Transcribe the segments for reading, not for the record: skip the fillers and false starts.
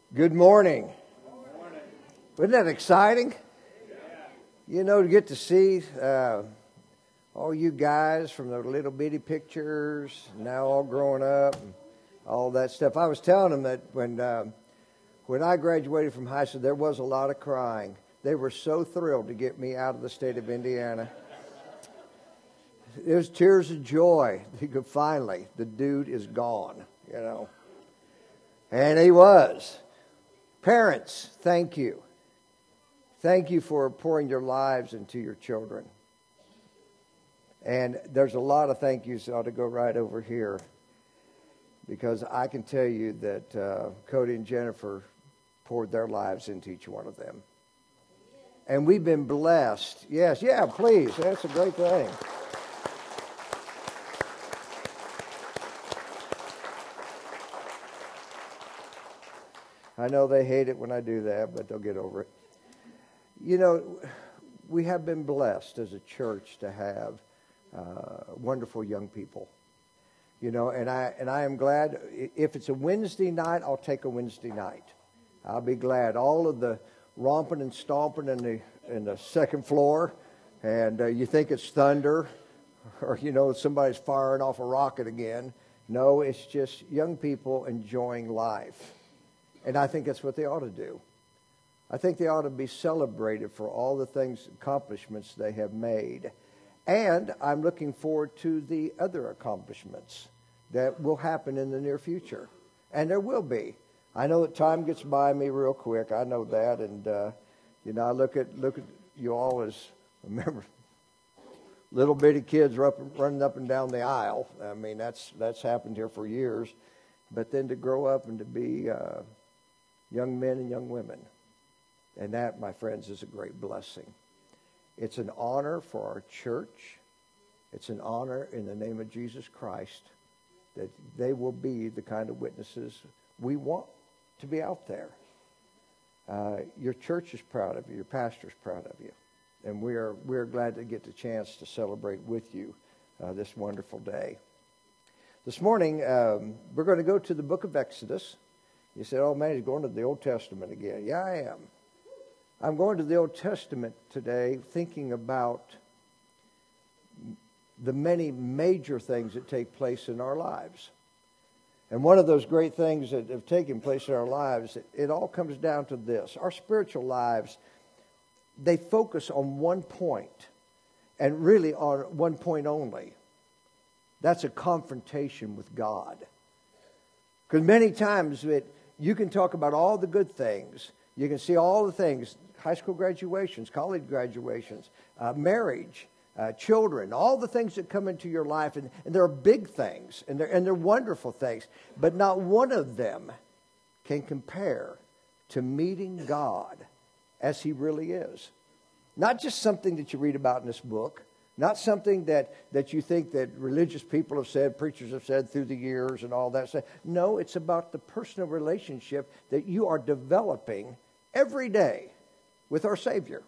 Good morning. Isn't that exciting? You know, to get to see all you guys from the little bitty pictures, now all growing up, and all that stuff. I was telling them that when I graduated from high school, there was a lot of crying. They were so thrilled to get me out of the state of Indiana. It was tears of joy. Finally, the dude is gone, you know. And he was. Parents, thank you. Thank you for pouring your lives into your children. And there's a lot of thank yous that ought to go right over here, because I can tell you that Cody and Jennifer poured their lives into each one of them. And we've been blessed. Yes, yeah, please. That's a great thing. I know they hate it when I do that, but they'll get over it. You know, we have been blessed as a church to have wonderful young people. You know, and I am glad. If it's a Wednesday night, I'll take a Wednesday night. I'll be glad. All of the romping and stomping in the second floor, and you think it's thunder, or you know somebody's firing off a rocket again. No, it's just young people enjoying life. And I think that's what they ought to do. I think they ought to be celebrated for all the accomplishments they have made. And I'm looking forward to the other accomplishments that will happen in the near future. And there will be. I know that time gets by me real quick. I know that. And, you know, I look at you all as, remember, little bitty kids running up and down the aisle. I mean, that's happened here for years. But then to grow up and to be young men and young women. And that, my friends, is a great blessing. It's an honor for our church. It's an honor in the name of Jesus Christ that they will be the kind of witnesses we want to be out there. Your church is proud of you. Your pastor is proud of you. And we are glad to get the chance to celebrate with you this wonderful day. This morning, we're going to go to the book of Exodus. You said, oh, man, he's going to the Old Testament again. Yeah, I am. I'm going to the Old Testament today thinking about the many major things that take place in our lives. And one of those great things that have taken place in our lives, it all comes down to this. Our spiritual lives, they focus on one point, and really on one point only. That's a confrontation with God. Because many times you can talk about all the good things. You can see all the things, high school graduations, college graduations, marriage, children, all the things that come into your life. And there are big things, and they're wonderful things. But not one of them can compare to meeting God as He really is. Not just something that you read about in this book. Not something that you think that religious people have said, preachers have said through the years and all that stuff. No, it's about the personal relationship that you are developing every day with our Savior.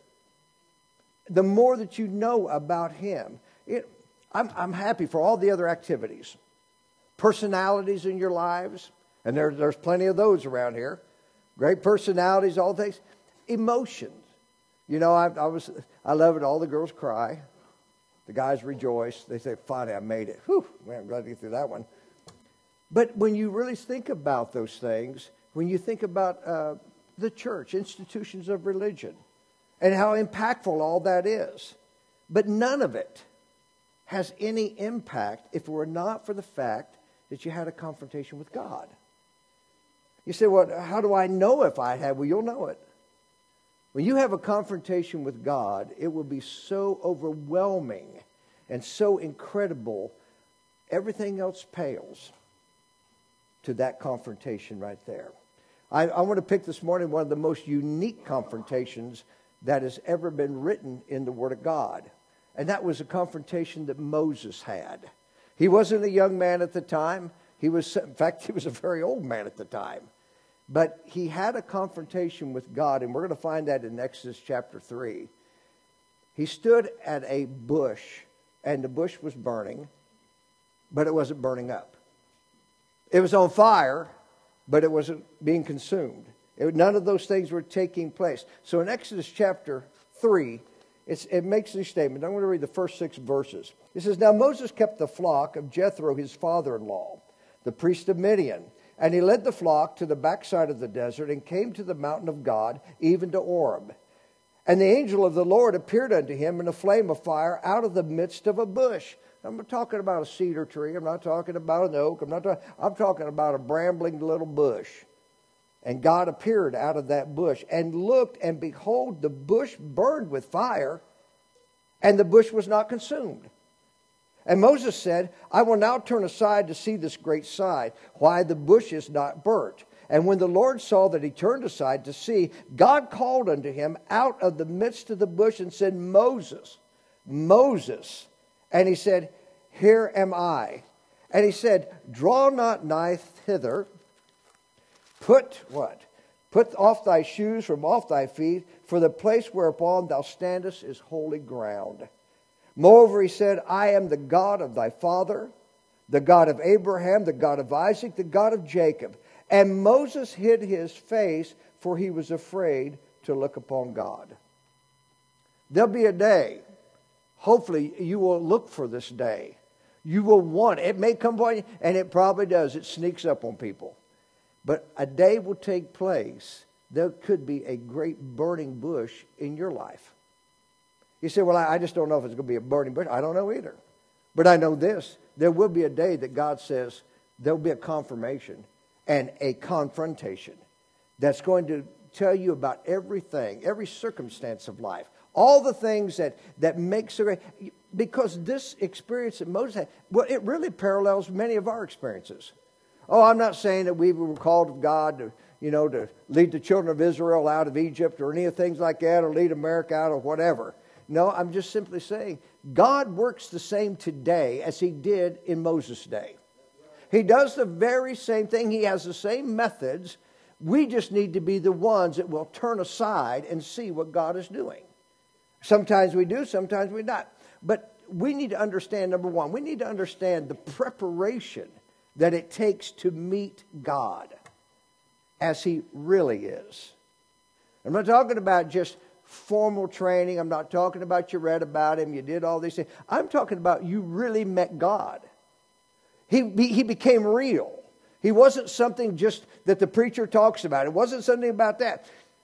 The more that you know about Him, I'm happy for all the other activities. Personalities in your lives, and there's plenty of those around here. Great personalities, all things. Emotions. You know, I love it. All the girls cry. The guys rejoice. They say, finally, I made it. Whew, man, I'm glad to get through that one. But when you really think about those things, when you think about the church, institutions of religion, and how impactful all that is, but none of it has any impact if it were not for the fact that you had a confrontation with God. You say, well, how do I know if I had? Well, you'll know it. When you have a confrontation with God, it will be so overwhelming and so incredible, everything else pales to that confrontation right there. I want to pick this morning one of the most unique confrontations that has ever been written in the Word of God. And that was a confrontation that Moses had. He wasn't a young man at the time. In fact, he was a very old man at the time. But he had a confrontation with God, and we're going to find that in Exodus chapter 3. He stood at a bush, and the bush was burning, but it wasn't burning up. It was on fire, but it wasn't being consumed. None of those things were taking place. So in Exodus chapter 3, it makes this statement. I'm going to read the first 6 verses. It says, Now Moses kept the flock of Jethro, his father-in-law, the priest of Midian. And he led the flock to the backside of the desert and came to the mountain of God, even to Oreb. And the angel of the Lord appeared unto him in a flame of fire out of the midst of a bush. I'm not talking about a cedar tree. I'm not talking about an oak. I'm talking about a brambling little bush. And God appeared out of that bush and looked, and behold, the bush burned with fire, and the bush was not consumed. And Moses said, I will now turn aside to see this great sight, why the bush is not burnt. And when the Lord saw that he turned aside to see, God called unto him out of the midst of the bush and said, Moses, Moses. And he said, Here am I. And he said, Draw not nigh hither. Put what? Put off thy shoes from off thy feet, for the place whereupon thou standest is holy ground. Moreover, he said, I am the God of thy father, the God of Abraham, the God of Isaac, the God of Jacob. And Moses hid his face, for he was afraid to look upon God. There'll be a day. Hopefully, you will look for this day. You will want it. It may come by you, and it probably does. It sneaks up on people. But a day will take place. There could be a great burning bush in your life. You say, well, I just don't know if it's going to be a burning bush. I don't know either. But I know this. There will be a day that God says there will be a confirmation and a confrontation that's going to tell you about everything, every circumstance of life. All the things that makes it, because this experience that Moses had, well, it really parallels many of our experiences. Oh, I'm not saying that we were called of God to lead the children of Israel out of Egypt or any of things like that, or lead America out of whatever. No, I'm just simply saying God works the same today as he did in Moses' day. He does the very same thing. He has the same methods. We just need to be the ones that will turn aside and see what God is doing. Sometimes we do, sometimes we not. But we need to understand, number one, we need to understand the preparation that it takes to meet God as he really is. I'm not talking about just formal training. I'm not talking about you read about him, you did all these things. I'm talking about you really met God. He became real. He wasn't something just that the preacher talks about. It wasn't something about that.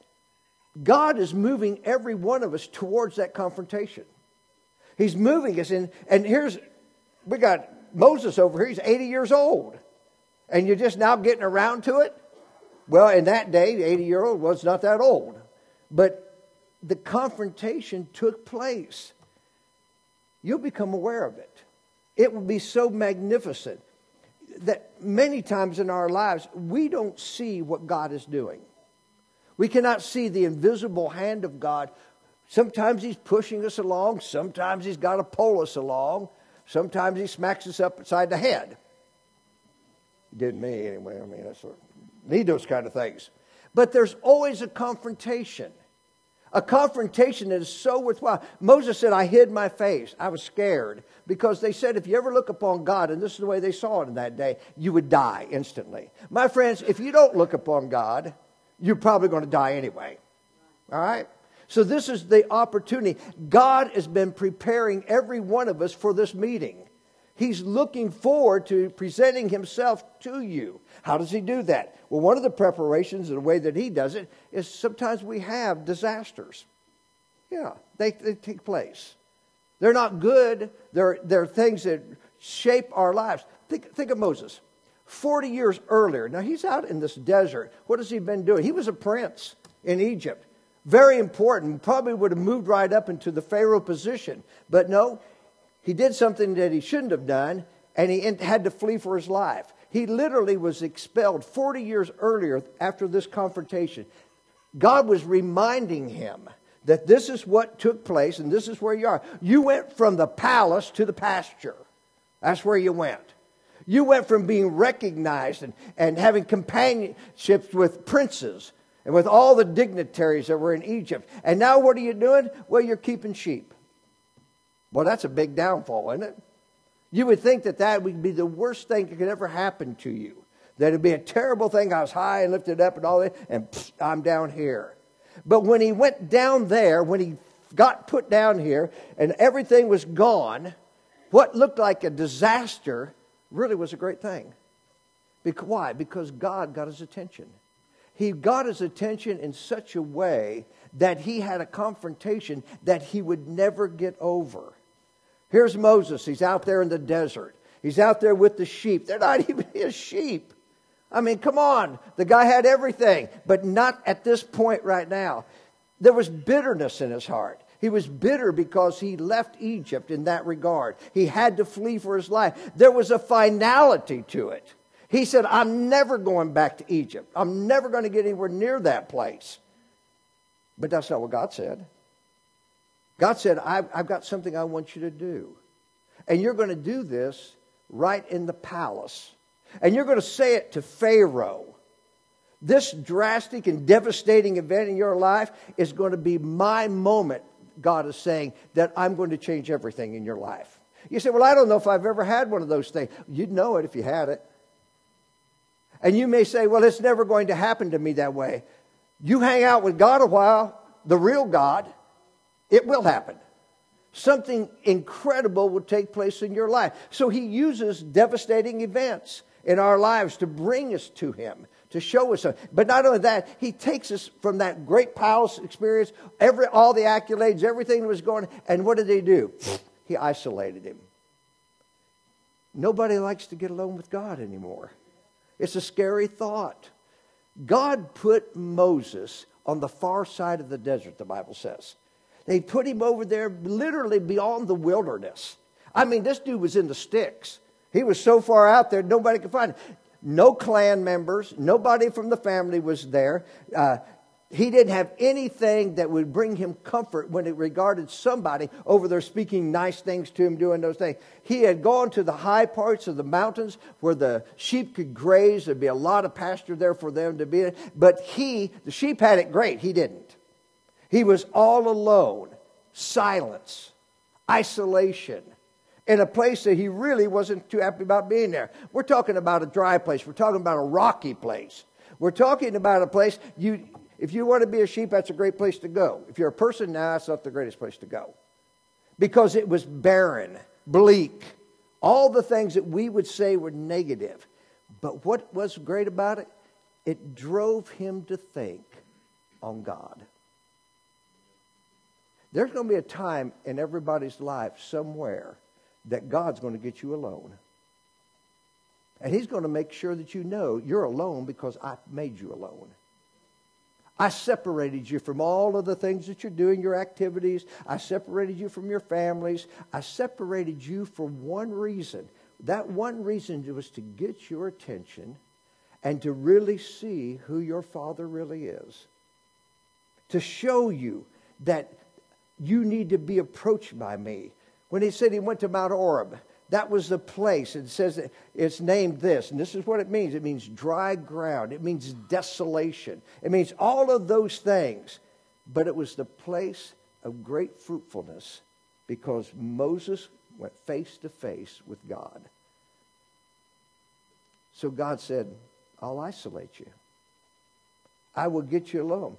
God is moving every one of us towards that confrontation. He's moving us in, and we got Moses over here. He's 80 years old. And you're just now getting around to it? Well, in that day, the 80-year-old was not that old. But the confrontation took place. You'll become aware of it. It will be so magnificent that many times in our lives, we don't see what God is doing. We cannot see the invisible hand of God. Sometimes he's pushing us along. Sometimes he's got to pull us along. Sometimes he smacks us upside the head. He did me anyway. I mean, need those kind of things. But there's always a confrontation. A confrontation that is so worthwhile. Moses said, I hid my face. I was scared. Because they said if you ever look upon God, and this is the way they saw it in that day, you would die instantly. My friends, if you don't look upon God, you're probably going to die anyway. All right? So this is the opportunity. God has been preparing every one of us for this meeting. He's looking forward to presenting himself to you. How does he do that? Well, one of the preparations, the way that he does it, is sometimes we have disasters. Yeah, they take place. They're not good. They're things that shape our lives. Think of Moses. 40 years earlier. Now, he's out in this desert. What has he been doing? He was a prince in Egypt. Very important. Probably would have moved right up into the Pharaoh position. But no, he did something that he shouldn't have done, and he had to flee for his life. He literally was expelled 40 years earlier after this confrontation. God was reminding him that this is what took place, and this is where you are. You went from the palace to the pasture. That's where you went. You went from being recognized and having companionships with princes and with all the dignitaries that were in Egypt. And now what are you doing? Well, you're keeping sheep. Well, that's a big downfall, isn't it? You would think that would be the worst thing that could ever happen to you. That it'd be a terrible thing. I was high and lifted up and all that, and I'm down here. But when he went down there, when he got put down here and everything was gone, what looked like a disaster really was a great thing. Why? Because God got his attention. He got his attention in such a way that he had a confrontation that he would never get over. Here's Moses. He's out there in the desert. He's out there with the sheep. They're not even his sheep. I mean, come on. The guy had everything, but not at this point right now. There was bitterness in his heart. He was bitter because he left Egypt in that regard. He had to flee for his life. There was a finality to it. He said, I'm never going back to Egypt. I'm never going to get anywhere near that place. But that's not what God said. God said, I've got something I want you to do. And you're going to do this right in the palace. And you're going to say it to Pharaoh. This drastic and devastating event in your life is going to be my moment, God is saying, that I'm going to change everything in your life. You say, well, I don't know if I've ever had one of those things. You'd know it if you had it. And you may say, well, it's never going to happen to me that way. You hang out with God a while, the real God, it will happen. Something incredible will take place in your life. So he uses devastating events in our lives to bring us to him, to show us something. But not only that, he takes us from that great palace experience, all the accolades, everything that was going, and what did he do? He isolated him. Nobody likes to get alone with God anymore. It's a scary thought. God put Moses on the far side of the desert, the Bible says. They put him over there literally beyond the wilderness. I mean, this dude was in the sticks. He was so far out there, nobody could find him. No clan members, nobody from the family was there. He didn't have anything that would bring him comfort when it regarded somebody over there speaking nice things to him, doing those things. He had gone to the high parts of the mountains where the sheep could graze. There'd be a lot of pasture there for them to be in. But the sheep had it great. He didn't. He was all alone, silence, isolation, in a place that he really wasn't too happy about being there. We're talking about a dry place. We're talking about a rocky place. We're talking about a place, if you want to be a sheep, that's a great place to go. If you're a person, that's not the greatest place to go. Because it was barren, bleak, all the things that we would say were negative. But what was great about it? It drove him to think on God. There's going to be a time in everybody's life somewhere that God's going to get you alone. And he's going to make sure that you know you're alone because I made you alone. I separated you from all of the things that you're doing, your activities. I separated you from your families. I separated you for one reason. That one reason was to get your attention and to really see who your Father really is. To show you that you need to be approached by me. When he said he went to Mount Oreb, that was the place. It says that it's named this, and this is what it means. It means dry ground. It means desolation. It means all of those things. But it was the place of great fruitfulness because Moses went face to face with God. So God said, I'll isolate you. I will get you alone.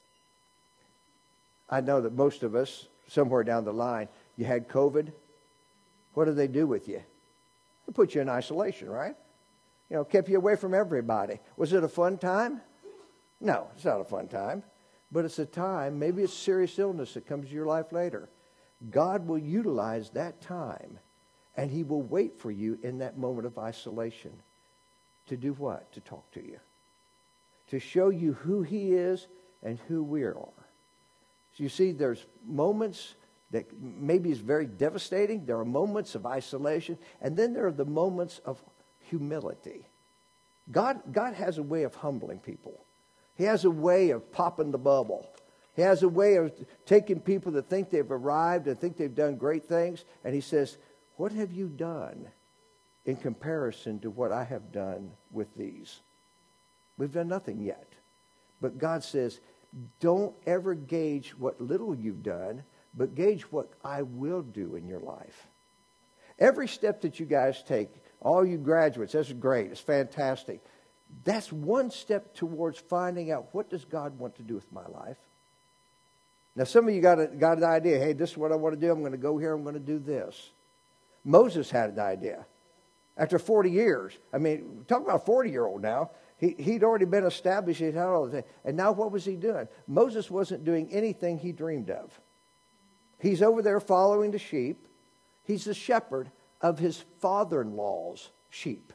I know that most of us, somewhere down the line, you had COVID. What did they do with you? They put you in isolation, right? Kept you away from everybody. Was it a fun time? No, it's not a fun time. But it's a time, maybe it's serious illness that comes to your life later. God will utilize that time, and he will wait for you in that moment of isolation. To do what? To talk to you. To show you who he is and who we are. So you see, there's moments that maybe is very devastating. There are moments of isolation. And then there are the moments of humility. God has a way of humbling people. He has a way of popping the bubble. He has a way of taking people that think they've arrived and think they've done great things. And he says, what have you done in comparison to what I have done with these? We've done nothing yet. But God says, don't ever gauge what little you've done, but gauge what I will do in your life. Every step that you guys take, all you graduates, that's great. It's fantastic. That's one step towards finding out, what does God want to do with my life? Now, some of you got an idea. Hey, this is what I want to do. I'm going to go here. I'm going to do this. Moses had an idea. After 40 years, I mean, talk about a 40-year-old now. He'd already been established. He'd had all the things. And now what was he doing? Moses wasn't doing anything he dreamed of. He's over there following the sheep. He's the shepherd of his father-in-law's sheep.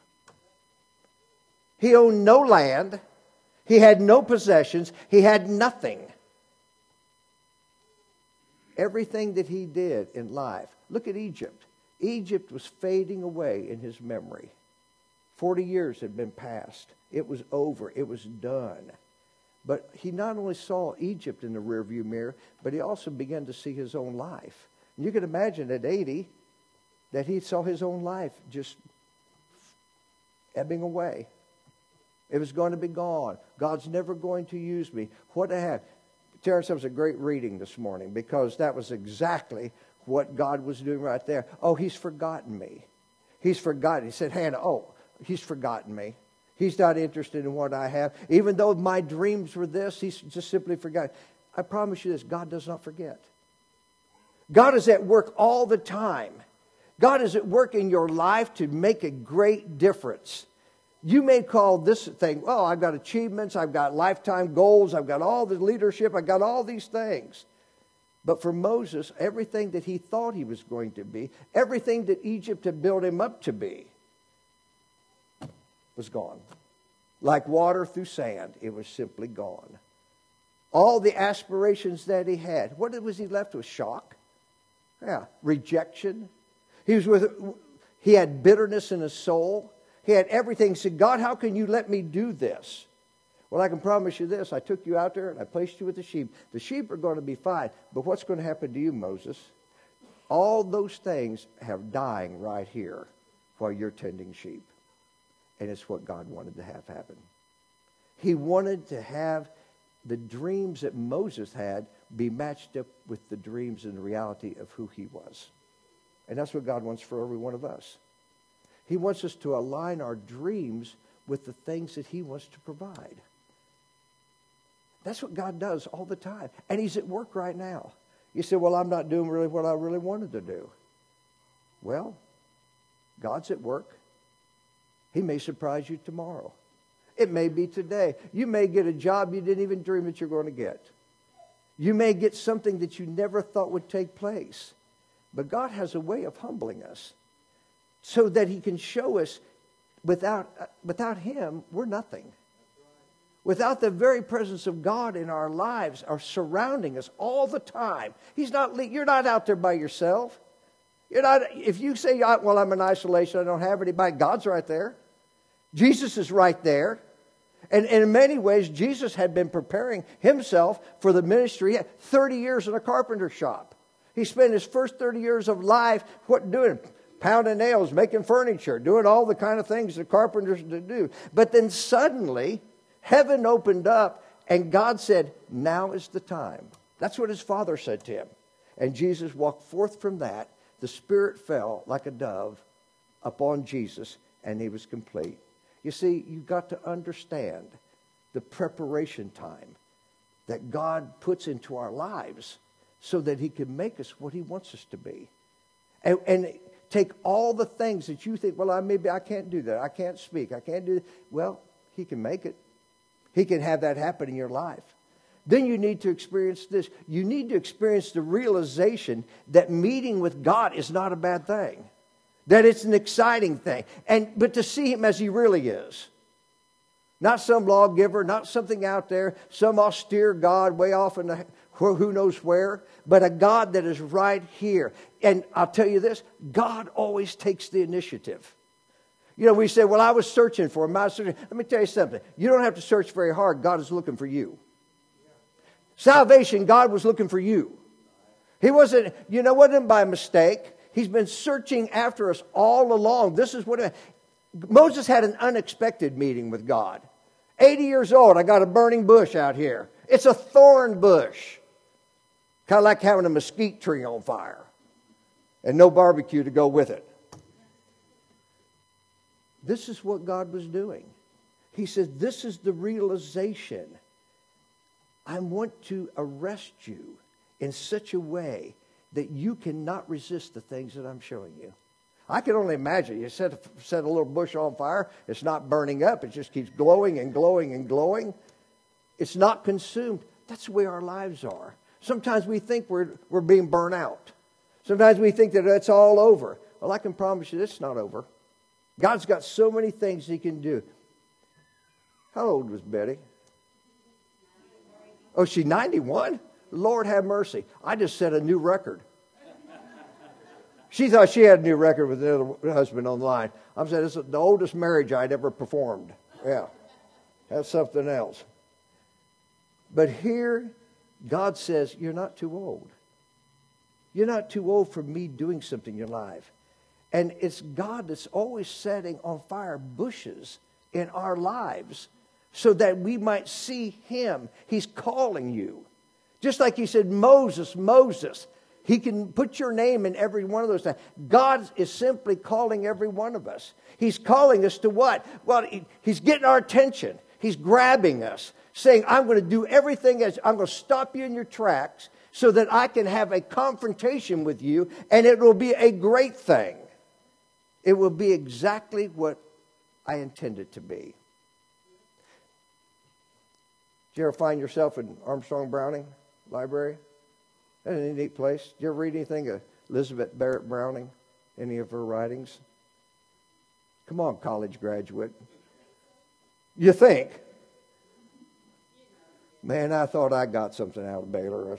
He owned no land. He had no possessions. He had nothing. Everything that he did in life. Look at Egypt. Egypt was fading away in his memory. 40 years had been passed. It was over. It was done. But he not only saw Egypt in the rearview mirror, but he also began to see his own life. And you can imagine at 80 that he saw his own life just ebbing away. It was going to be gone. God's never going to use me. What I have. Terrence, that was a great reading this morning, because that was exactly what God was doing right there. Oh, he's forgotten me. He's forgotten. He said, Hannah, he's forgotten me. He's not interested in what I have. Even though my dreams were this, he's just simply forgotten. I promise you this, God does not forget. God is at work all the time. God is at work in your life to make a great difference. You may call this thing, I've got achievements, I've got lifetime goals, I've got all the leadership, I've got all these things. But for Moses, everything that he thought he was going to be, everything that Egypt had built him up to be, was gone. Like water through sand, it was simply gone. All the aspirations that he had, what was he left with? Shock? Yeah, rejection. He had bitterness in his soul. He had everything. He said, God, how can you let me do this? Well, I can promise you this. I took you out there and I placed you with the sheep. The sheep are going to be fine. But what's going to happen to you, Moses? All those things have dying right here while you're tending sheep. And it's what God wanted to have happen. He wanted to have the dreams that Moses had be matched up with the dreams and the reality of who he was. And that's what God wants for every one of us. He wants us to align our dreams with the things that he wants to provide. That's what God does all the time. And he's at work right now. You say, well, I'm not doing really what I really wanted to do. Well, God's at work. He may surprise you tomorrow. It may be today. You may get a job you didn't even dream that you're going to get. You may get something that you never thought would take place. But God has a way of humbling us so that he can show us without him, we're nothing. Without the very presence of God in our lives are surrounding us all the time. You're not out there by yourself. If you say, well, I'm in isolation, I don't have anybody, God's right there. Jesus is right there. And in many ways, Jesus had been preparing himself for the ministry. He had 30 years in a carpenter shop. He spent his first 30 years of life, doing? Pounding nails, making furniture, doing all the kind of things that carpenters do. But then suddenly, heaven opened up and God said, now is the time. That's what his Father said to him. And Jesus walked forth from that. The Spirit fell like a dove upon Jesus and he was complete. You see, you've got to understand the preparation time that God puts into our lives so that he can make us what he wants us to be. And take all the things that you think, well, maybe I can't do that. I can't speak. I can't do that. Well, he can make it. He can have that happen in your life. Then you need to experience this. You need to experience the realization that meeting with God is not a bad thing. That it's an exciting thing. But to see him as he really is. Not some lawgiver, not something out there, some austere God way off in the who knows where, but a God that is right here. And I'll tell you this, God always takes the initiative. We say, well, I was searching for him. Let me tell you something. You don't have to search very hard. God is looking for you. Salvation, God was looking for you. He wasn't by mistake. He's been searching after us all along. This is what Moses had an unexpected meeting with God. 80 years old, I got a burning bush out here. It's a thorn bush. Kind of like having a mesquite tree on fire. And no barbecue to go with it. This is what God was doing. He said, this is the realization. I want to arrest you in such a way that you cannot resist the things that I'm showing you. I can only imagine. You set a little bush on fire. It's not burning up. It just keeps glowing and glowing and glowing. It's not consumed. That's the way our lives are. Sometimes we think we're being burnt out. Sometimes we think that it's all over. Well, I can promise you it's not over. God's got so many things He can do. How old was Betty? Oh, she's 91? Lord have mercy. I just set a new record. She thought she had a new record with another husband online. I'm saying this is the oldest marriage I'd ever performed. Yeah, that's something else. But here, God says, you're not too old. You're not too old for me doing something in your life. And it's God that's always setting on fire bushes in our lives so that we might see Him. He's calling you. Just like He said, Moses, Moses. He can put your name in every one of those things. God is simply calling every one of us. He's calling us to what? Well, He's getting our attention. He's grabbing us, saying, I'm going to do everything. I'm going to stop you in your tracks so that I can have a confrontation with you, and it will be a great thing. It will be exactly what I intended to be. Did you ever find yourself in Armstrong Browning Library? That's a neat place. Did you ever read anything of Elizabeth Barrett Browning? Any of her writings? Come on, college graduate. You think? Man, I thought I got something out of Baylor.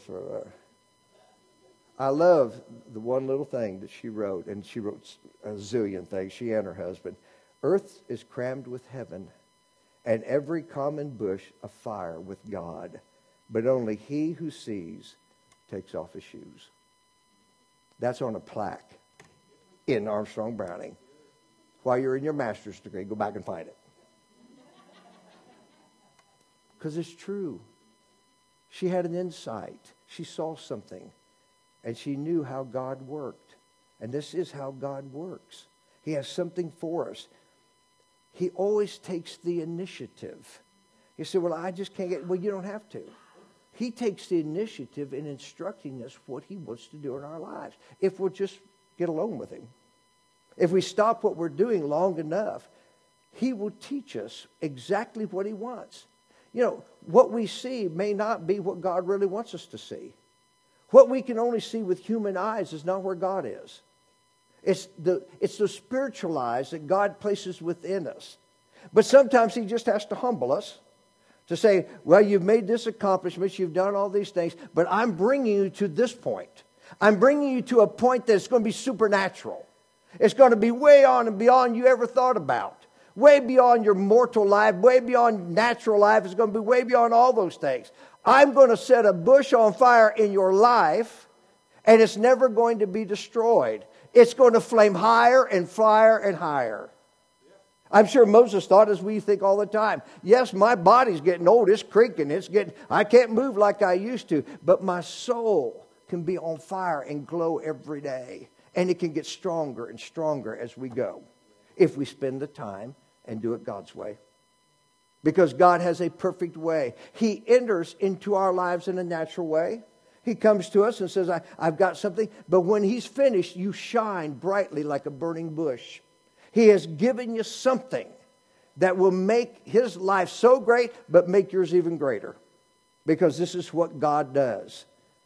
I love the one little thing that she wrote, and she wrote a zillion things, she and her husband. Earth is crammed with heaven, and every common bush afire with God. But only he who sees takes off his shoes. That's on a plaque in Armstrong Browning. While you're in your master's degree, go back and find it. Because it's true. She had an insight. She saw something. And she knew how God worked. And this is how God works. He has something for us. He always takes the initiative. You say, well, I just can't get... Well, you don't have to. He takes the initiative in instructing us what He wants to do in our lives. If we'll just get along with Him. If we stop what we're doing long enough, He will teach us exactly what He wants. You know, what we see may not be what God really wants us to see. What we can only see with human eyes is not where God is. It's the spiritual eyes that God places within us. But sometimes He just has to humble us to say, well, you've made this accomplishment, you've done all these things, but I'm bringing you to this point. I'm bringing you to a point that's going to be supernatural. It's going to be way on and beyond you ever thought about. Way beyond your mortal life, way beyond natural life. It's going to be way beyond all those things. I'm going to set a bush on fire in your life, and it's never going to be destroyed. It's going to flame higher and fire and higher. I'm sure Moses thought as we think all the time. Yes, my body's getting old. It's creaking. I can't move like I used to. But my soul can be on fire and glow every day. And it can get stronger and stronger as we go. If we spend the time and do it God's way. Because God has a perfect way. He enters into our lives in a natural way. He comes to us and says, I've got something. But when He's finished, you shine brightly like a burning bush. He has given you something that will make His life so great, but make yours even greater. Because this is what God does.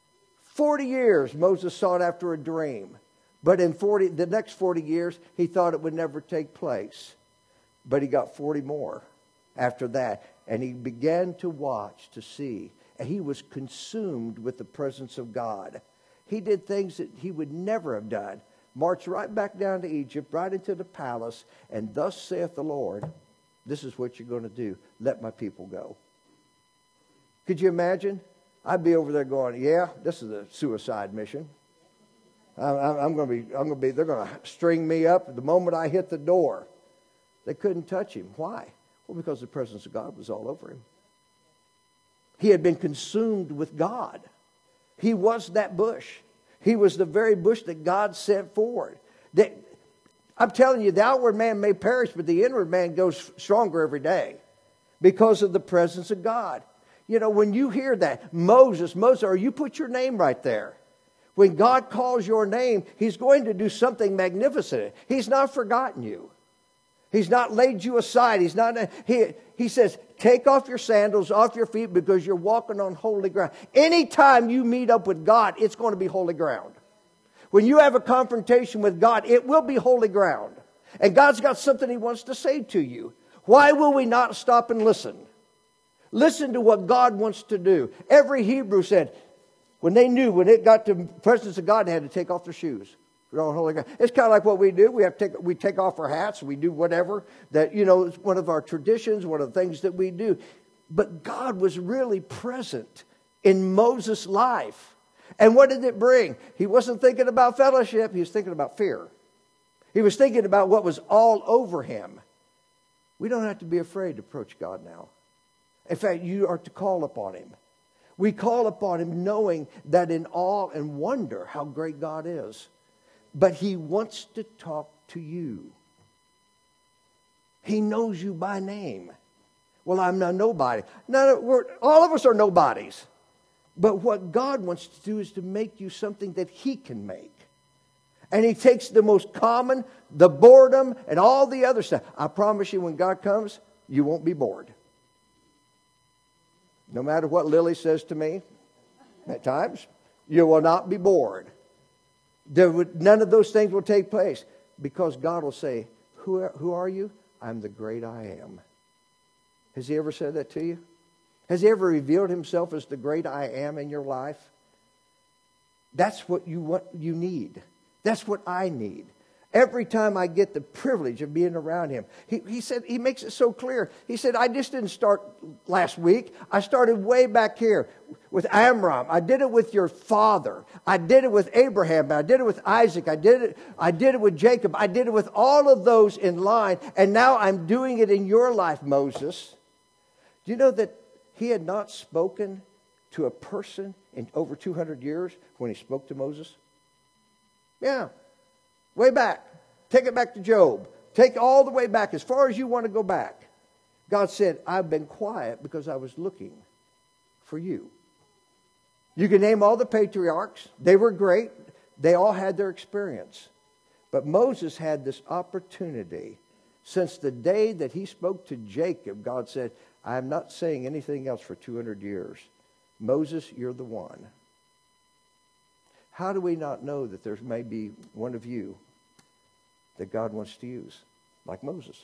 40 years, Moses sought after a dream. But in the next 40 years, he thought it would never take place. But he got 40 more after that. And he began to watch, to see. And he was consumed with the presence of God. He did things that he would never have done. Marched right back down to Egypt, right into the palace. And thus saith the Lord, this is what you're going to do. Let my people go. Could you imagine? I'd be over there going, yeah, this is a suicide mission. I'm going to be, they're going to string me up the moment I hit the door. They couldn't touch him. Why? Well, because the presence of God was all over him. He had been consumed with God. He was that bush. He was the very bush that God sent forward. I'm telling you, the outward man may perish, but the inward man goes stronger every day. because of the presence of God. You know, when you hear that, Moses, or you put your name right there. When God calls your name, He's going to do something magnificent. He's not forgotten you. He's not laid you aside. He says, take off your sandals off your feet because you're walking on holy ground. Anytime you meet up with God, it's going to be holy ground. When you have a confrontation with God, it will be holy ground. And God's got something He wants to say to you. Why will we not stop and listen? Listen to what God wants to do. Every Hebrew said, when it got to the presence of God, they had to take off their shoes. We're on holy ground. It's kind of like what we do. We take off our hats. We do whatever. That, it's one of our traditions, one of the things that we do. But God was really present in Moses' life. And what did it bring? He wasn't thinking about fellowship. He was thinking about fear. He was thinking about what was all over him. We don't have to be afraid to approach God now. In fact, you are to call upon Him. We call upon Him knowing that in awe and wonder how great God is. But He wants to talk to you. He knows you by name. Well, I'm not nobody. No, all of us are nobodies. But what God wants to do is to make you something that He can make. And He takes the most common, the boredom, and all the other stuff. I promise you, when God comes, you won't be bored. No matter what Lily says to me, at times, you will not be bored. None of those things will take place. Because God will say, who are you? I'm the great I am. Has He ever said that to you? Has He ever revealed Himself as the great I am in your life? That's what you need. That's what I need. Every time I get the privilege of being around Him. He said, He makes it so clear. He said, I just didn't start last week. I started way back here with Amram. I did it with your father. I did it with Abraham. I did it with Isaac. I did it with Jacob. I did it with all of those in line. And now I'm doing it in your life, Moses. Do you know that He had not spoken to a person in over 200 years when He spoke to Moses? Yeah. Way back. Take it back to Job. Take all the way back, as far as you want to go back. God said, I've been quiet because I was looking for you. You can name all the patriarchs. They were great. They all had their experience. But Moses had this opportunity. Since the day that he spoke to Jacob, God said, I am not saying anything else for 200 years. Moses, you're the one. How do we not know that there may be one of you that God wants to use, like Moses?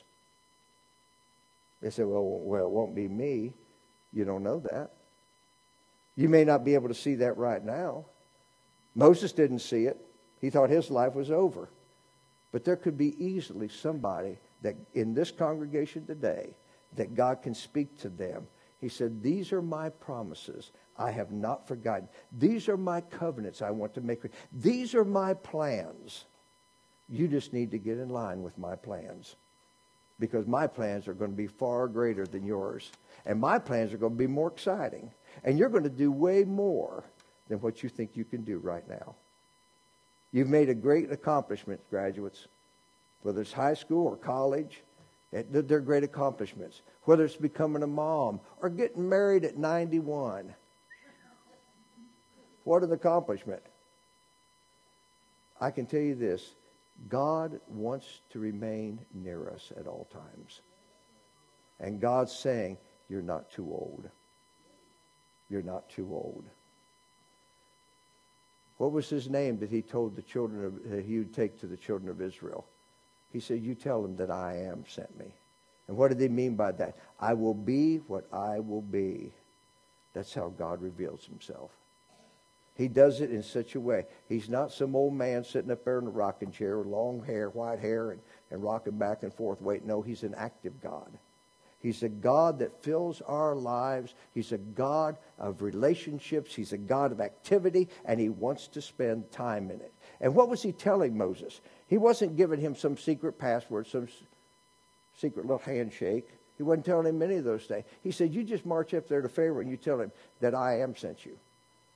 They say, well, it won't be me. You don't know that. You may not be able to see that right now. Moses didn't see it. He thought his life was over. But there could be easily somebody that in this congregation today that God can speak to them. He said, these are my promises I have not forgotten. These are my covenants I want to make. These are my plans. You just need to get in line with my plans. Because my plans are going to be far greater than yours. And my plans are going to be more exciting. And you're going to do way more than what you think you can do right now. You've made a great accomplishment, graduates. Whether it's high school or college, they're great accomplishments. Whether it's becoming a mom or getting married at 91. What an accomplishment. I can tell you this. God wants to remain near us at all times. And God's saying, you're not too old. You're not too old. What was His name that He told the children that He would take to the children of Israel? He said, you tell them that I am sent me. And what did He mean by that? I will be what I will be. That's how God reveals Himself. He does it in such a way. He's not some old man sitting up there in a rocking chair with long hair, white hair, and rocking back and forth. Wait, no, He's an active God. He's a God that fills our lives. He's a God of relationships. He's a God of activity, and He wants to spend time in it. And what was He telling Moses? He wasn't giving him some secret password, some secret little handshake. He wasn't telling him any of those things. He said, you just march up there to Pharaoh and you tell him that I am sent you.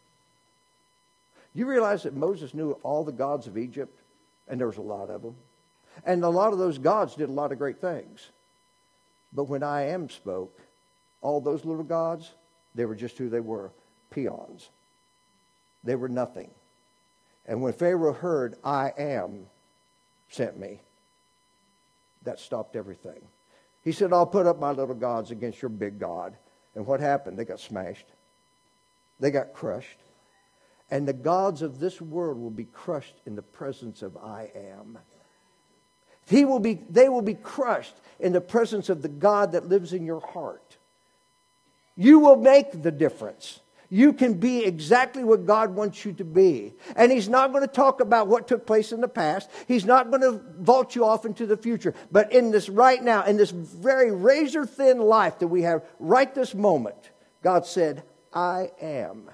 You realize that Moses knew all the gods of Egypt? And there was a lot of them. And a lot of those gods did a lot of great things. But when I am spoke, All those little gods, they were just who they were, peons. They were nothing. And when Pharaoh heard, I am sent me, that stopped everything. He said, I'll put up my little gods against your big God. And what happened? They got smashed. They got crushed. And the gods of this world will be crushed in the presence of I am. They will be crushed in the presence of the God that lives in your heart. You will make the difference. You can be exactly what God wants you to be. And He's not going to talk about what took place in the past. He's not going to vault you off into the future. But in this right now, in this very razor-thin life that we have right this moment, God said, I am.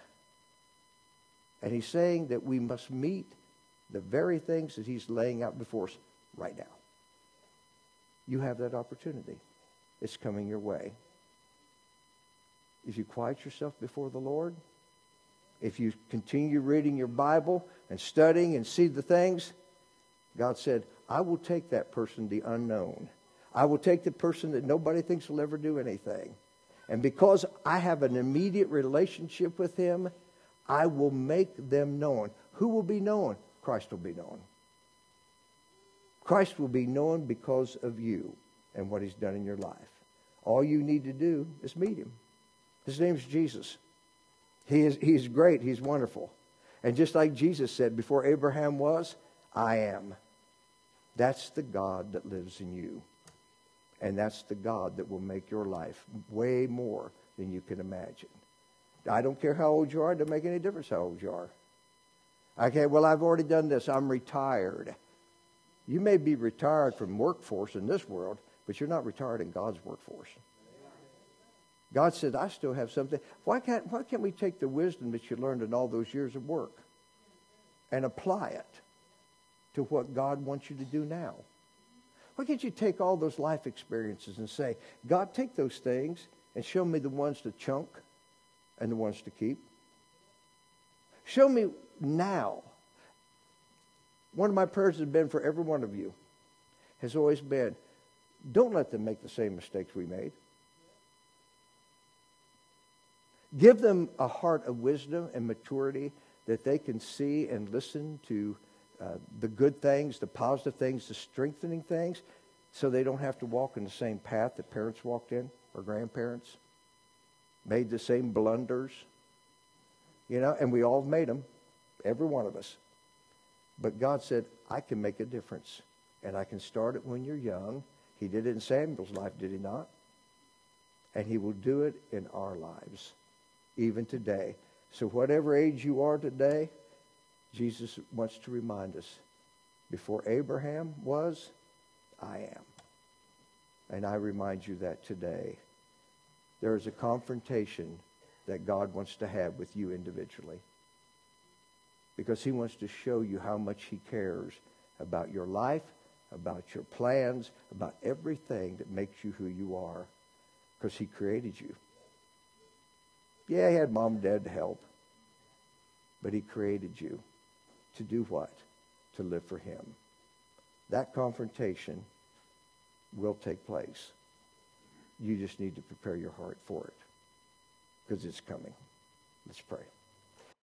And He's saying that we must meet the very things that He's laying out before us right now. You have that opportunity. It's coming your way. If you quiet yourself before the Lord, if you continue reading your Bible and studying and see the things, God said, I will take that person, the unknown. I will take the person that nobody thinks will ever do anything. And because I have an immediate relationship with Him, I will make them known. Who will be known? Christ will be known. Christ will be known because of you and what He's done in your life. All you need to do is meet Him. His name's Jesus. He's great. He's wonderful. And just like Jesus said, before Abraham was, I am. That's the God that lives in you. And that's the God that will make your life way more than you can imagine. I don't care how old you are. It doesn't make any difference how old you are. Okay, well, I've already done this. I'm retired. You may be retired from workforce in this world, but you're not retired in God's workforce. God said, I still have something. Why can't we take the wisdom that you learned in all those years of work and apply it to what God wants you to do now? Why can't you take all those life experiences and say, God, take those things and show me the ones to chunk and the ones to keep? Show me now. One of my prayers has been for every one of you, has always been, don't let them make the same mistakes we made. Give them a heart of wisdom and maturity that they can see and listen to the good things, the positive things, the strengthening things, so they don't have to walk in the same path that parents walked in or grandparents. Made the same blunders. You know, and we all made them, every one of us. But God said, I can make a difference. And I can start it when you're young. He did it in Samuel's life, did He not? And He will do it in our lives, even today. So whatever age you are today, Jesus wants to remind us, before Abraham was, I am. And I remind you that today. There is a confrontation that God wants to have with you individually. Because He wants to show you how much He cares about your life, about your plans, about everything that makes you who you are. Because He created you. Yeah, He had mom and dad to help. But He created you to do what? To live for Him. That confrontation will take place. You just need to prepare your heart for it. Because it's coming. Let's pray.